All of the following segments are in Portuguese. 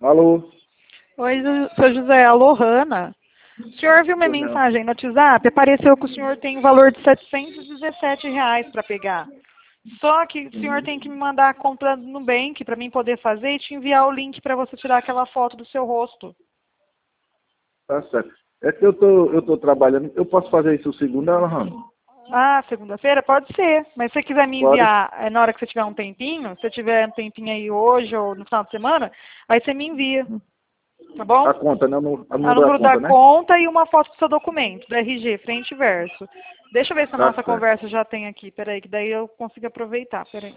Alô? Oi, seu José, alô, Hanna. O senhor viu minha mensagem no WhatsApp? Apareceu que o senhor tem um valor de R$ 717 para pegar. Só que o senhor tem que me mandar a conta no Nubank para mim poder fazer e te enviar o link para você tirar aquela foto do seu rosto. Tá certo. É que eu tô trabalhando. Eu posso fazer isso segunda, Alejandro? Ah, segunda-feira? Pode ser. Mas se você quiser me Pode. enviar na hora que você tiver um tempinho, se você tiver um tempinho aí hoje ou no final de semana, aí você me envia. Tá bom? A conta, né? A O número da número da conta, né? conta e uma foto do seu documento, do RG, frente e verso. Deixa eu ver se a Tá nossa certo. conversa já tem aqui. Peraí, que daí eu consigo aproveitar. Peraí.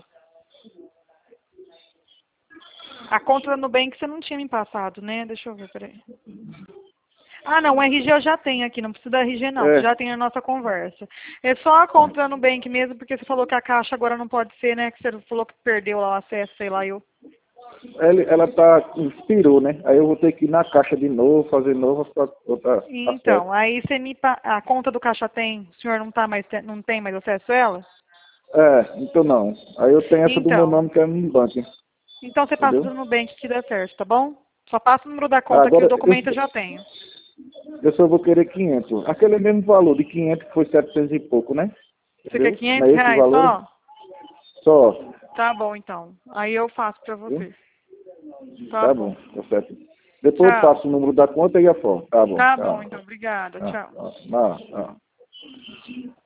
A conta do Nubank você não tinha me passado, né? Deixa eu ver, peraí. Ah, não, o RG eu já tenho aqui, não precisa do RG não, que É, já tem a nossa conversa. É só a conta do Nubank mesmo, porque você falou que a caixa agora não pode ser, né? Que você falou que perdeu lá o acesso, sei lá, eu. ela expirou, né? Aí eu vou ter que ir na caixa de novo, fazer novo para botar acesso. Então, aí você a conta do caixa tem, o senhor não tem mais acesso a ela? É, então não. Aí eu tenho essa do meu Então, nome que é no banco, então você passa entendeu? do Nubank que dá certo, tá bom? Só passa o número da conta que o Agora, documento eu já tenho. eu só vou querer 500. Aquele mesmo valor de 500 que foi 700 e pouco, né? Você quer Entendeu? Não é 500 esse o reais valor? só? Só. Tá bom, então. Aí eu faço pra Viu? você. Tá Tá bom, bom. tá certo. Depois eu Tchau. passo o número da conta e a foto. Tá bom, Tá bom, tá. então. Obrigada. Ah, Tchau. ah, ah, ah.